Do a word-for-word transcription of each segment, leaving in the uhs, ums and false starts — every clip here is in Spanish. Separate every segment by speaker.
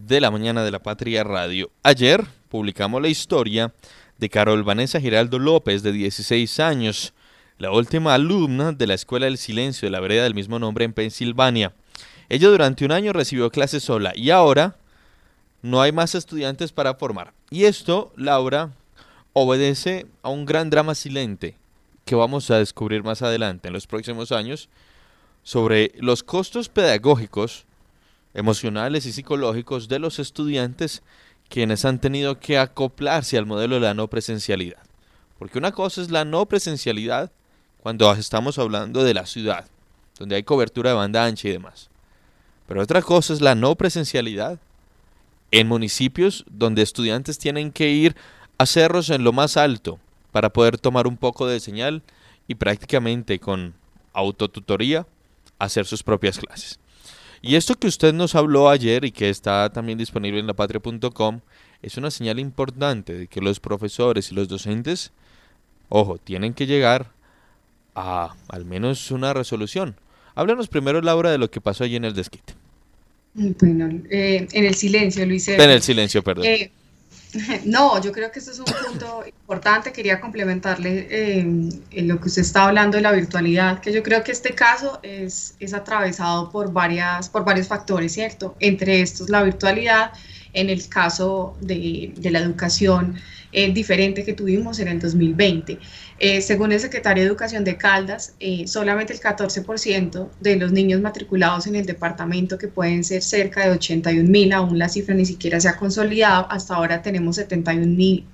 Speaker 1: de la mañana de La Patria Radio. Ayer publicamos la historia de Carol Vanessa Giraldo López, de dieciséis años, la última alumna de la Escuela del Silencio de la vereda del mismo nombre en Pensilvania. Ella durante un año recibió clases sola y ahora no hay más estudiantes para formar. Y esto, Laura, obedece a un gran drama silente que vamos a descubrir más adelante en los próximos años sobre los costos pedagógicos, emocionales y psicológicos de los estudiantes quienes han tenido que acoplarse al modelo de la no presencialidad. Porque una cosa es la no presencialidad cuando estamos hablando de la ciudad, donde hay cobertura de banda ancha y demás. Pero otra cosa es la no presencialidad en municipios donde estudiantes tienen que ir a cerros en lo más alto para poder tomar un poco de señal y prácticamente con autotutoría hacer sus propias clases. Y esto que usted nos habló ayer y que está también disponible en la patria punto com es una señal importante de que los profesores y los docentes, ojo, tienen que llegar a al menos una resolución. Háblanos primero, Laura, de lo que pasó allí en el desquite.
Speaker 2: Bueno, eh, en el silencio, Luis.
Speaker 1: En el silencio, perdón.
Speaker 2: Eh, No, yo creo que esto es un punto importante. Quería complementarle eh, en lo que usted está hablando de la virtualidad, que yo creo que este caso es, es atravesado por, varias, por varios factores, ¿cierto? Entre estos, la virtualidad, en el caso de, de la educación eh, diferente que tuvimos en el dos mil veinte. Eh, según el secretario de Educación de Caldas, eh, solamente el catorce por ciento de los niños matriculados en el departamento, que pueden ser cerca de ochenta y un mil, aún la cifra ni siquiera se ha consolidado, hasta ahora tenemos setenta y un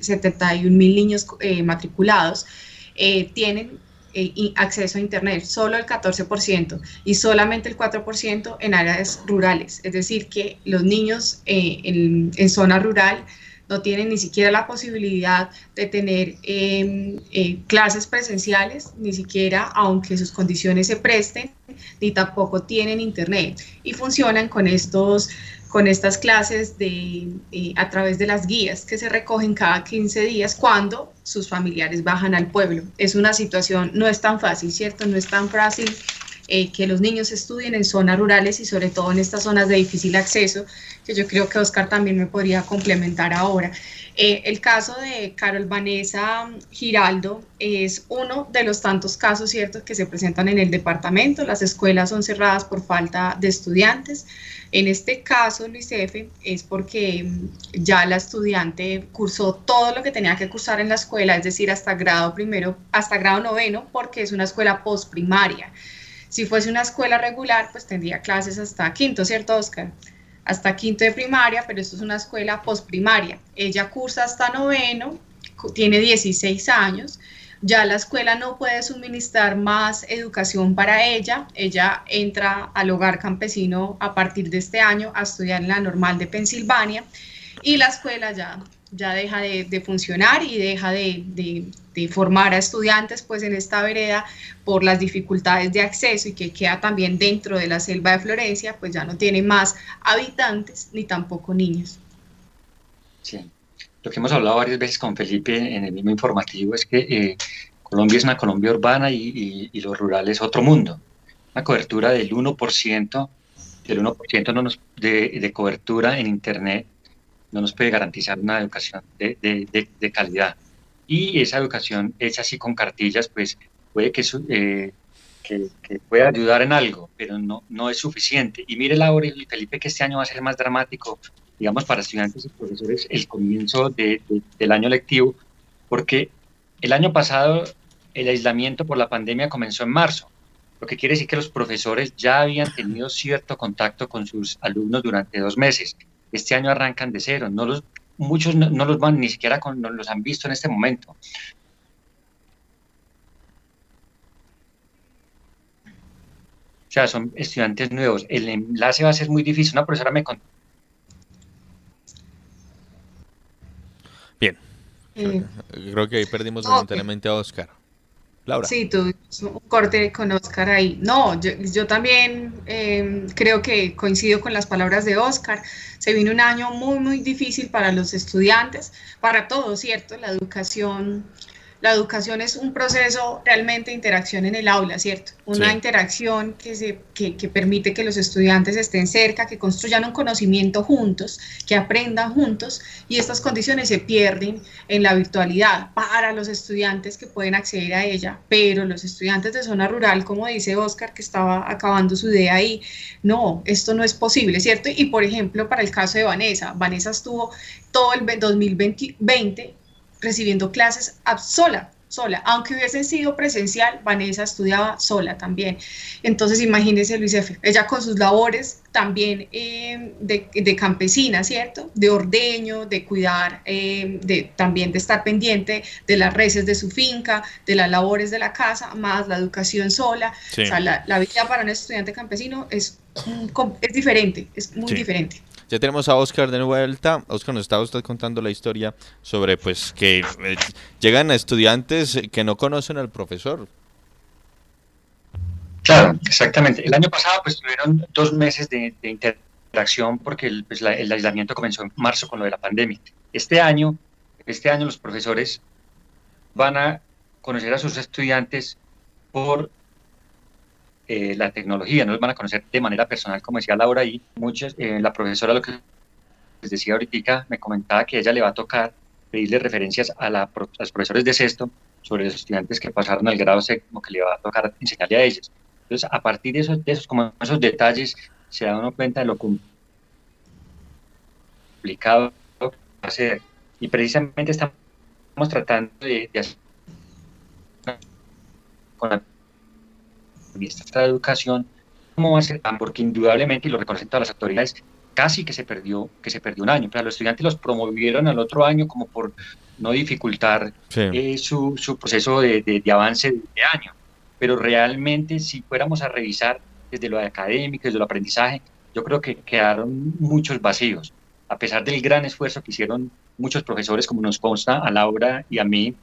Speaker 2: mil niños eh, matriculados, eh, tienen eh, acceso a internet, solo el catorce por ciento y solamente el cuatro por ciento en áreas rurales, es decir, que los niños eh, en, en zona rural no tienen ni siquiera la posibilidad de tener eh, eh, clases presenciales, ni siquiera aunque sus condiciones se presten, ni tampoco tienen internet y funcionan con, estos, con estas clases de, eh, a través de las guías que se recogen cada quince días cuando sus familiares bajan al pueblo. Es una situación, no es tan fácil, ¿cierto? No es tan fácil Eh, que los niños estudien en zonas rurales y sobre todo en estas zonas de difícil acceso, que yo creo que Oscar también me podría complementar ahora. Eh, el caso de Carol Vanessa Giraldo es uno de los tantos casos, ¿cierto?, que se presentan en el departamento. Las escuelas son cerradas por falta de estudiantes. En este caso, Luis F., es porque ya la estudiante cursó todo lo que tenía que cursar en la escuela, es decir, hasta grado primero, hasta grado noveno, porque es una escuela postprimaria. Si fuese una escuela regular, pues tendría clases hasta quinto, ¿cierto, Oscar? Hasta quinto de primaria, pero esto es una escuela postprimaria. Ella cursa hasta noveno, tiene dieciséis años, ya la escuela no puede suministrar más educación para ella. Ella entra al hogar campesino a partir de este año a estudiar en la normal de Pensilvania y la escuela ya, ya deja de, de funcionar y deja de, de, de formar a estudiantes pues en esta vereda por las dificultades de acceso y que queda también dentro de la selva de Florencia, pues ya no tiene más habitantes ni tampoco niños.
Speaker 3: Sí, lo que hemos hablado varias veces con Felipe en el mismo informativo es que eh, Colombia es una Colombia urbana y, y, y lo rural es otro mundo. Una cobertura del uno por ciento, del uno por ciento no nos, de, de cobertura en internet no nos puede garantizar una educación de, de, de, de calidad. Y esa educación hecha así con cartillas, pues puede que, eh, que, que pueda ayudar en algo, pero no, no es suficiente. Y mire, Laura y Felipe, que este año va a ser más dramático, digamos, para estudiantes y profesores, el comienzo de, de, del año lectivo, porque el año pasado el aislamiento por la pandemia comenzó en marzo, lo que quiere decir que los profesores ya habían tenido cierto contacto con sus alumnos durante dos meses. Este año arrancan de cero, no los, muchos no, no los van, ni siquiera con, no los han visto en este momento. O sea, son estudiantes nuevos. El enlace va a ser muy difícil. Una profesora me contó.
Speaker 1: Bien. Eh, Creo que ahí perdimos momentáneamente okay. a Oscar. Laura.
Speaker 2: Sí, tuvimos un corte con Oscar ahí. No, yo, yo también eh, creo que coincido con las palabras de Oscar. Se vino un año muy, muy difícil para los estudiantes, para todos, ¿cierto? La educación la educación es un proceso realmente de interacción en el aula, ¿cierto? Una sí. interacción que, se, que, que permite que los estudiantes estén cerca, que construyan un conocimiento juntos, que aprendan juntos, y estas condiciones se pierden en la virtualidad para los estudiantes que pueden acceder a ella, pero los estudiantes de zona rural, como dice Oscar, que estaba acabando su idea ahí, no, esto no es posible, ¿cierto? Y por ejemplo, para el caso de Vanessa, Vanessa estuvo todo el dos mil veinte recibiendo clases sola, sola, aunque hubiesen sido presencial, Vanessa estudiaba sola también. Entonces imagínense Luis F., ella con sus labores también eh, de, de campesina, ¿cierto? De ordeño, de cuidar, eh, de, también de estar pendiente de las reses de su finca, de las labores de la casa, más la educación sola. Sí. O sea, la, la vida para un estudiante campesino es, es diferente, es muy sí. diferente.
Speaker 1: Ya tenemos a Oscar de vuelta. Oscar, nos estaba usted contando la historia sobre pues que eh, llegan a estudiantes que no conocen al profesor.
Speaker 3: Claro, exactamente. El año pasado pues tuvieron dos meses de, de interacción porque el, pues, la, el aislamiento comenzó en marzo con lo de la pandemia. Este año, este año los profesores van a conocer a sus estudiantes por Eh, la tecnología, no los van a conocer de manera personal, como decía Laura, y muchas, eh, la profesora, lo que les decía ahorita, me comentaba que a ella le va a tocar pedirle referencias a, la, a los profesores de sexto sobre los estudiantes que pasaron al grado séptimo, que le va a tocar enseñarle a ellos. Entonces, a partir de esos, de esos, como esos detalles, se da uno cuenta de lo complicado que va a ser, y precisamente estamos tratando de, de hacer con la esta educación, ¿cómo va a ser? Porque indudablemente, y lo reconocen todas las autoridades, casi que se perdió, que se perdió un año. Pero los estudiantes los promovieron al otro año como por no dificultar sí. eh, su, su proceso de, de, de avance de año. Pero realmente, si fuéramos a revisar desde lo académico, desde lo aprendizaje, yo creo que quedaron muchos vacíos. A pesar del gran esfuerzo que hicieron muchos profesores, como nos consta a Laura y a mí,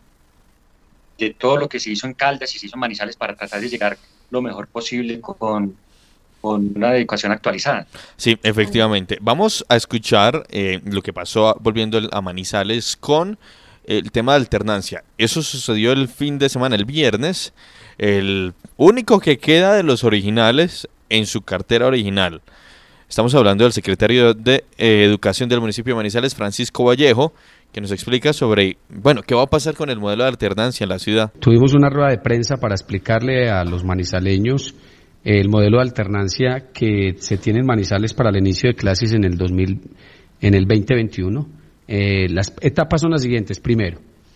Speaker 3: de todo lo que se hizo en Caldas y se hizo en Manizales para tratar de llegar lo mejor posible con, con una educación actualizada.
Speaker 1: Sí, efectivamente. Vamos a escuchar eh, lo que pasó volviendo a Manizales con el tema de alternancia. Eso sucedió el fin de semana, el viernes. El único que queda de los originales en su cartera original. Estamos hablando del secretario de eh, Educación del municipio de Manizales, Francisco Vallejo, que nos explica sobre, bueno, qué va a pasar con el modelo de alternancia en la ciudad.
Speaker 4: Tuvimos una rueda de prensa para explicarle a los manizaleños el modelo de alternancia que se tiene en Manizales para el inicio de clases en el dos mil, en el veinte veintiuno. Eh, las etapas son las siguientes. Primero,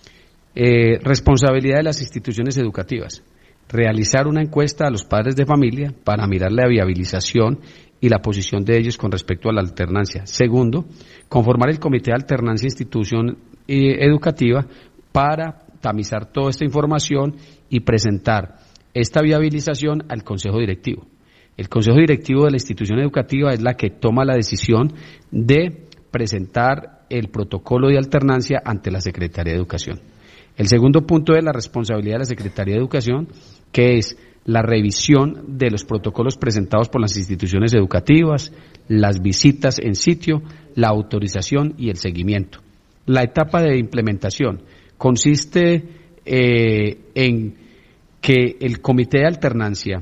Speaker 4: eh, responsabilidad de las instituciones educativas. Realizar una encuesta a los padres de familia para mirar la viabilización y la posición de ellos con respecto a la alternancia. Segundo, conformar el comité de alternancia institución eh, educativa para tamizar toda esta información y presentar esta viabilización al Consejo Directivo. El Consejo Directivo de la institución educativa es la que toma la decisión de presentar el protocolo de alternancia ante la Secretaría de Educación. El segundo punto es la responsabilidad de la Secretaría de Educación, que es la revisión de los protocolos presentados por las instituciones educativas, las visitas en sitio, la autorización y el seguimiento. La etapa de implementación consiste eh, en que el comité de alternancia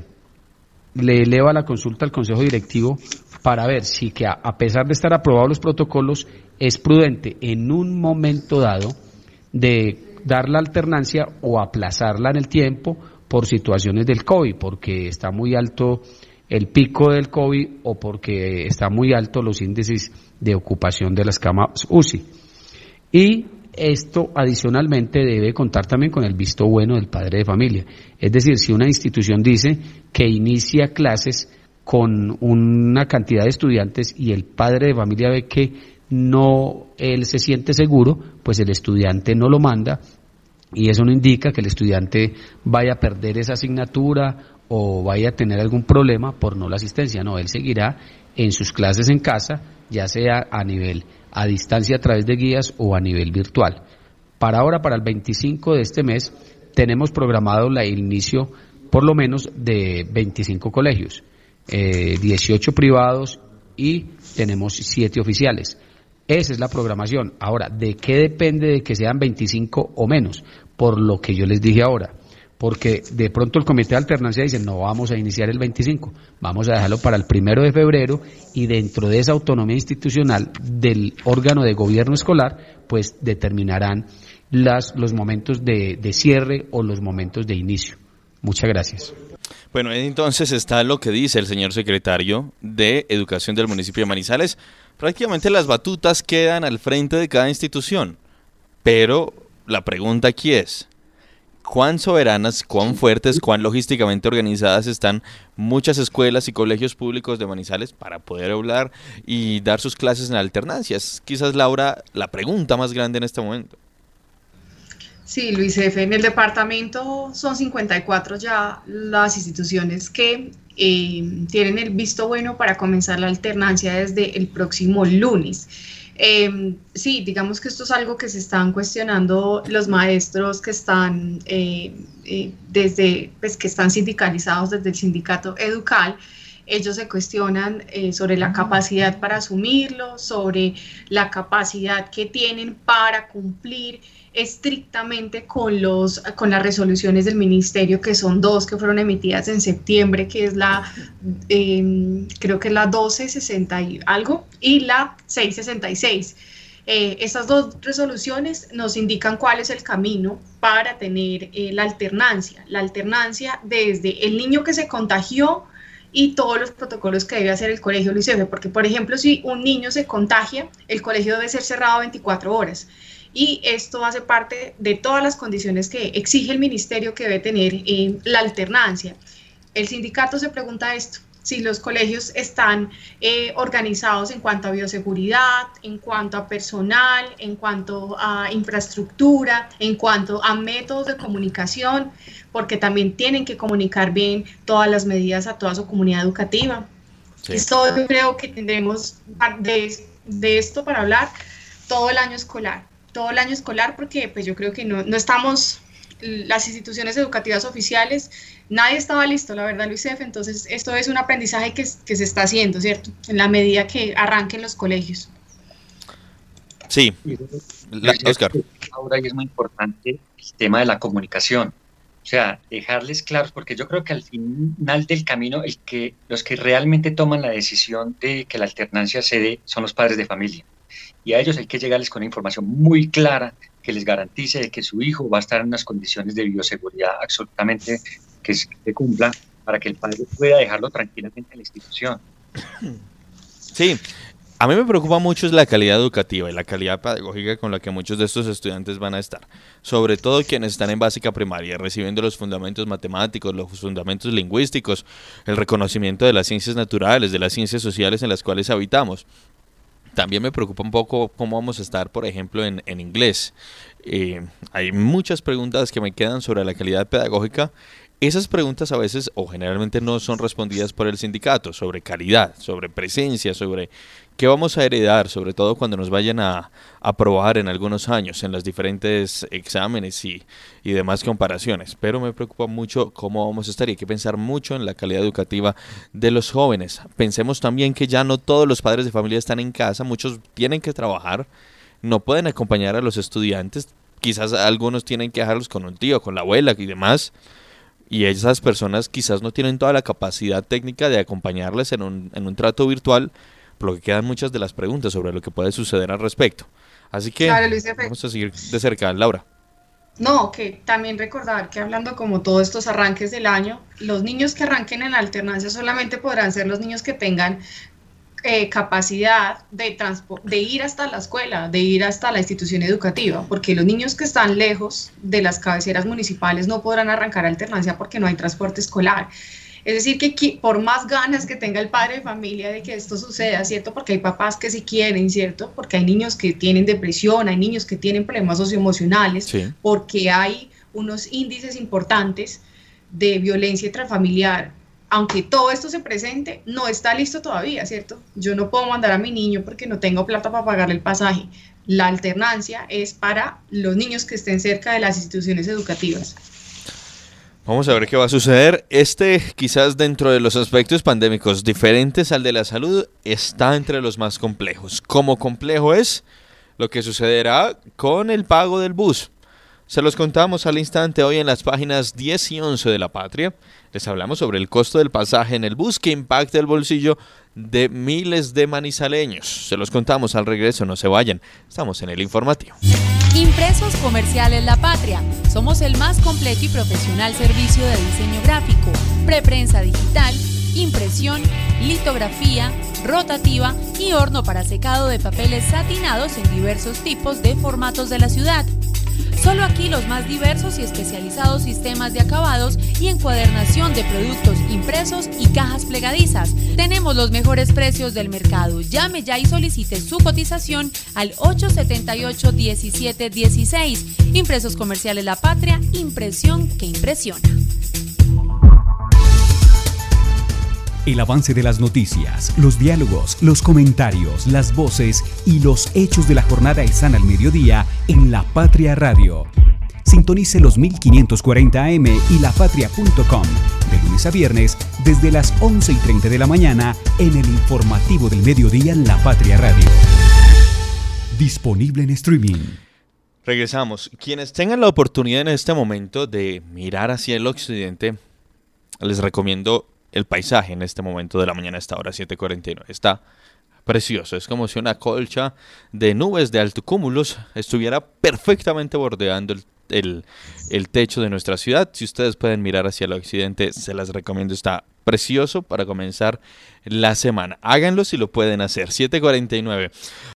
Speaker 4: le eleva la consulta al Consejo Directivo para ver si que a, a pesar de estar aprobados los protocolos es prudente en un momento dado de dar la alternancia o aplazarla en el tiempo por situaciones del COVID, porque está muy alto el pico del COVID o porque está muy alto los índices de ocupación de las camas U C I. Y esto adicionalmente debe contar también con el visto bueno del padre de familia. Es decir, si una institución dice que inicia clases con una cantidad de estudiantes y el padre de familia ve que no él se siente seguro, pues el estudiante no lo manda, y eso no indica que el estudiante vaya a perder esa asignatura o vaya a tener algún problema por no la asistencia. No, él seguirá en sus clases en casa, ya sea a nivel a distancia a través de guías o a nivel virtual. Para ahora, para el veinticinco de este mes, tenemos programado la, el inicio por lo menos de veinticinco colegios, eh, dieciocho privados y tenemos siete oficiales. Esa es la programación. Ahora, ¿de qué depende de que sean veinticinco o menos? Por lo que yo les dije ahora. Porque de pronto el comité de alternancia dice, no vamos a iniciar el veinticinco, vamos a dejarlo para el primero de febrero, y dentro de esa autonomía institucional del órgano de gobierno escolar, pues determinarán las, los momentos de, de cierre o los momentos de inicio. Muchas gracias.
Speaker 1: Bueno, entonces está lo que dice el señor secretario de Educación del municipio de Manizales. Prácticamente las batutas quedan al frente de cada institución, pero la pregunta aquí es, ¿cuán soberanas, cuán fuertes, cuán logísticamente organizadas están muchas escuelas y colegios públicos de Manizales para poder hablar y dar sus clases en alternancias? Quizás, Laura, la pregunta más grande en este momento.
Speaker 2: Sí, Luis F., en el departamento son cincuenta y cuatro ya las instituciones que eh, tienen el visto bueno para comenzar la alternancia desde el próximo lunes. Eh, sí, digamos que esto es algo que se están cuestionando los maestros que están eh, eh, desde, pues que están sindicalizados desde el sindicato Educal. Ellos se cuestionan eh, sobre la capacidad para asumirlo, sobre la capacidad que tienen para cumplir estrictamente con, los, con las resoluciones del ministerio, que son dos que fueron emitidas en septiembre, que es la, eh, creo que es la doce sesenta y algo, y la seiscientos sesenta y seis. Eh, estas dos resoluciones nos indican cuál es el camino para tener eh, la alternancia, la alternancia desde el niño que se contagió y todos los protocolos que debe hacer el colegio, Luis F., porque, por ejemplo, si un niño se contagia, el colegio debe ser cerrado veinticuatro horas. Y esto hace parte de todas las condiciones que exige el ministerio que debe tener eh, la alternancia. El sindicato se pregunta esto, si los colegios están eh, organizados en cuanto a bioseguridad, en cuanto a personal, en cuanto a infraestructura, en cuanto a métodos de comunicación, porque también tienen que comunicar bien todas las medidas a toda su comunidad educativa. Sí. Esto yo creo que tendremos de, de esto para hablar todo el año escolar. todo el año escolar, porque pues yo creo que no, no estamos, las instituciones educativas oficiales, nadie estaba listo, la verdad, Luis F., entonces esto es un aprendizaje que, que se está haciendo, ¿cierto? En la medida que arranquen los colegios.
Speaker 1: Sí, la, Oscar.
Speaker 3: Ahora es muy importante el tema de la comunicación, o sea, dejarles claros, porque yo creo que al final del camino, el que, los que realmente toman la decisión de que la alternancia se dé son los padres de familia. Y a ellos hay que llegarles con una información muy clara que les garantice de que su hijo va a estar en unas condiciones de bioseguridad absolutamente que se cumplan para que el padre pueda dejarlo tranquilamente en la institución.
Speaker 1: Sí, a mí me preocupa mucho es la calidad educativa y la calidad pedagógica con la que muchos de estos estudiantes van a estar, sobre todo quienes están en básica primaria, recibiendo los fundamentos matemáticos, los fundamentos lingüísticos, el reconocimiento de las ciencias naturales, de las ciencias sociales en las cuales habitamos. También me preocupa un poco cómo vamos a estar, por ejemplo, en, en inglés. Eh, hay muchas preguntas que me quedan sobre la calidad pedagógica. Esas preguntas a veces o generalmente no son respondidas por el sindicato, sobre calidad, sobre presencia, sobre qué vamos a heredar, sobre todo cuando nos vayan a aprobar en algunos años en los diferentes exámenes y, y demás comparaciones. Pero me preocupa mucho cómo vamos a estar y hay que pensar mucho en la calidad educativa de los jóvenes. Pensemos también que ya no todos los padres de familia están en casa, muchos tienen que trabajar, no pueden acompañar a los estudiantes, quizás algunos tienen que dejarlos con un tío, con la abuela y demás. Y esas personas quizás no tienen toda la capacidad técnica de acompañarles en un, en un trato virtual, por lo que quedan muchas de las preguntas sobre lo que puede suceder al respecto. Así que claro, Luis, vamos a seguir de cerca. Laura.
Speaker 2: No, que también recordar que hablando como todos estos arranques del año, los niños que arranquen en la alternancia solamente podrán ser los niños que tengan eh, capacidad de, de ir hasta la escuela, de ir hasta la institución educativa, porque los niños que están lejos de las cabeceras municipales no podrán arrancar alternancia porque no hay transporte escolar. Es decir, que por más ganas que tenga el padre de familia de que esto suceda, ¿cierto? Porque hay papás que sí quieren, ¿cierto? Porque hay niños que tienen depresión, hay niños que tienen problemas socioemocionales, sí. Porque hay unos índices importantes de violencia intrafamiliar. Aunque todo esto se presente, no está listo todavía, ¿cierto? Yo no puedo mandar a mi niño porque no tengo plata para pagarle el pasaje. La alternancia es para los niños que estén cerca de las instituciones educativas.
Speaker 1: Vamos a ver qué va a suceder. Este, quizás dentro de los aspectos pandémicos diferentes al de la salud, está entre los más complejos. ¿Cómo complejo es lo que sucederá con el pago del bus? Se los contamos al instante hoy en las páginas diez y once de La Patria. Les hablamos sobre el costo del pasaje en el bus que impacta el bolsillo de miles de manizaleños. Se los contamos al regreso, no se vayan. Estamos en el informativo.
Speaker 5: Impresos Comerciales La Patria. Somos el más completo y profesional servicio de diseño gráfico, preprensa digital, impresión, litografía, rotativa y horno para secado de papeles satinados en diversos tipos de formatos de la ciudad. Solo aquí los más diversos y especializados sistemas de acabados y encuadernación de productos impresos y cajas plegadizas. Tenemos los mejores precios del mercado. Llame ya y solicite su cotización al ocho siete ocho, diecisiete dieciséis. Impresos Comerciales La Patria, impresión que impresiona.
Speaker 6: El avance de las noticias, los diálogos, los comentarios, las voces y los hechos de la jornada están al mediodía en La Patria Radio. Sintonice los mil quinientos cuarenta A M y lapatria punto com de lunes a viernes desde las once y treinta de la mañana en el informativo del mediodía en La Patria Radio. Disponible en streaming.
Speaker 1: Regresamos. Quienes tengan la oportunidad en este momento de mirar hacia el occidente, les recomiendo el paisaje en este momento de la mañana a esta hora, siete cuarenta y nueve. Está precioso. Es como si una colcha de nubes de altocúmulos estuviera perfectamente bordeando el, el, el techo de nuestra ciudad. Si ustedes pueden mirar hacia el occidente, se las recomiendo. Está precioso para comenzar la semana. Háganlo si lo pueden hacer. siete cuarenta y nueve.